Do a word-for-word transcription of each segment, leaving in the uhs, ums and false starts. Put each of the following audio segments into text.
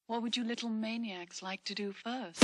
What would you little maniacs like to do first?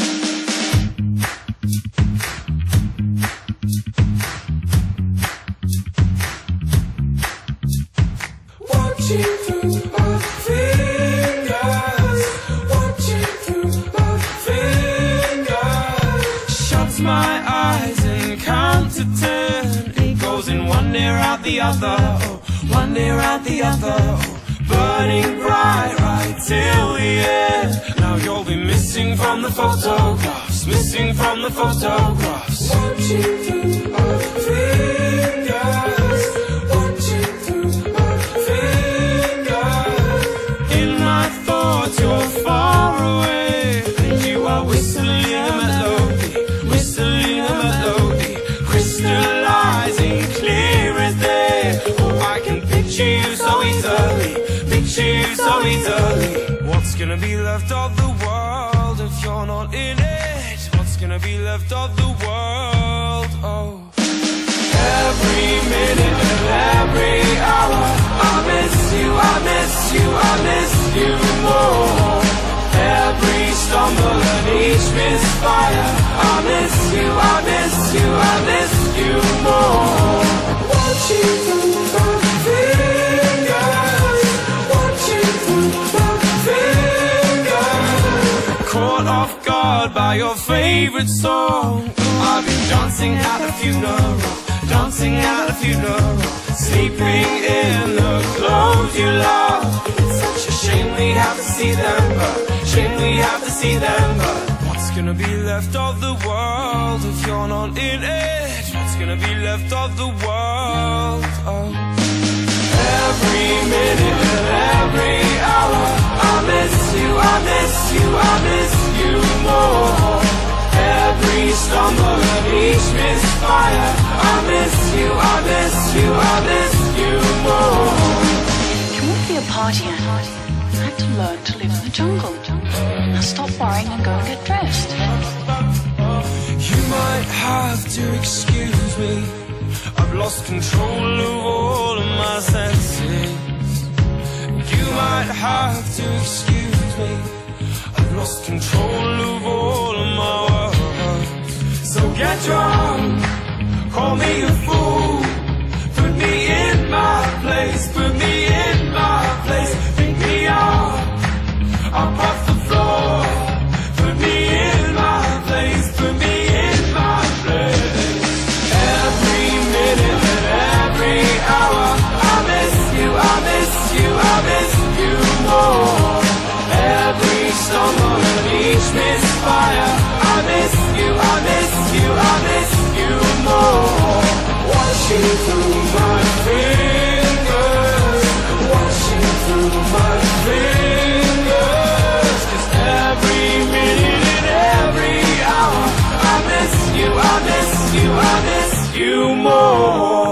Watching through my fingers, watching through my fingers. Shuts my eyes and count to ten. It goes in one ear out the other, oh, one ear out the other, oh, burning bright right till the end. Now you'll be missing from the photographs, missing from the photographs. Watching through my fingers, watching through my fingers. In my thoughts you're far away, and you are whistling a melody, whistling a melody, crystallizing clear as day. Oh, I can picture you so easily, picture you so easily. What's gonna be left of the world if you're not in it? What's gonna be left of the world? Oh, every minute and every hour, I miss you, I miss you, I miss you more. Every stumble and each misfire, I miss you, I miss you, I miss you more. Watching through my fingers, watching through my fingers. Caught off guard by your favorite song, I've been dancing at a funeral, dancing at a funeral, sleeping in the clothes you love. It's such a shame we have to see them, but shame we have to see them, but what's gonna be left of the world if you're not in it? What's gonna be left of the world? Oh, every minute and every hour, I miss you, I miss you, I miss you more. Every stumble and each misfire, I miss you, I miss you, I miss you more. You won't be a party animal. You had to learn to live in the jungle. Now stop worrying and go and get dressed. You might have to excuse me, I've lost control of all of my senses. You might have to excuse me, I've lost control of all of my words. So get drunk, call me a fool, put me in my place, put me in my place, pick me up, up off the floor, put me in my place, put me in my place. Every minute and every hour, I miss you, I miss you, I miss you more. Every stumble and each misfire, I miss you, I miss you, I miss you more. Watching through my fingers, watching through my fingers. 'Cause every minute and every hour, I miss you, I miss you, I miss you more.